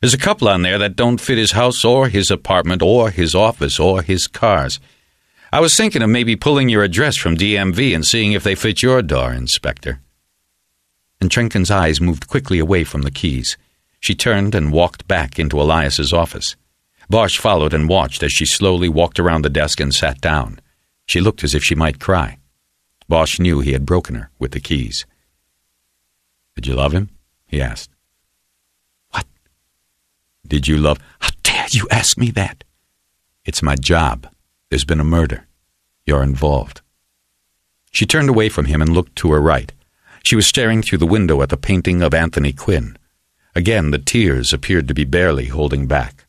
There's a couple on there that don't fit his house or his apartment or his office or his cars. I was thinking of maybe pulling your address from DMV and seeing if they fit your door, Inspector." And Trenken's eyes moved quickly away from the keys. She turned and walked back into Elias's office. Bosch followed and watched as she slowly walked around the desk and sat down. She looked as if she might cry. Bosch knew he had broken her with the keys. "Did you love him?" he asked. "What? Did you love—" "How dare you ask me that?" "It's my job. There's been a murder. You're involved." She turned away from him and looked to her right. She was staring through the window at the painting of Anthony Quinn. Again, the tears appeared to be barely holding back.